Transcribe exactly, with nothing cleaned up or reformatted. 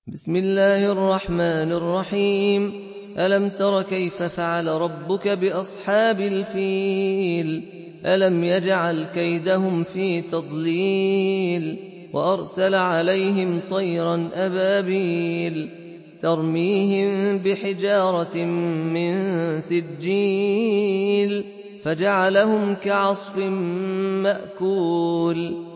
بسم الله الرحمن الرحيم. ألم تر كيف فعل ربك بأصحاب الفيل؟ ألم يجعل كيدهم في تضليل وأرسل عليهم طيرا أبابيل ترميهم بحجارة من سجيل فجعلهم كعصف مأكول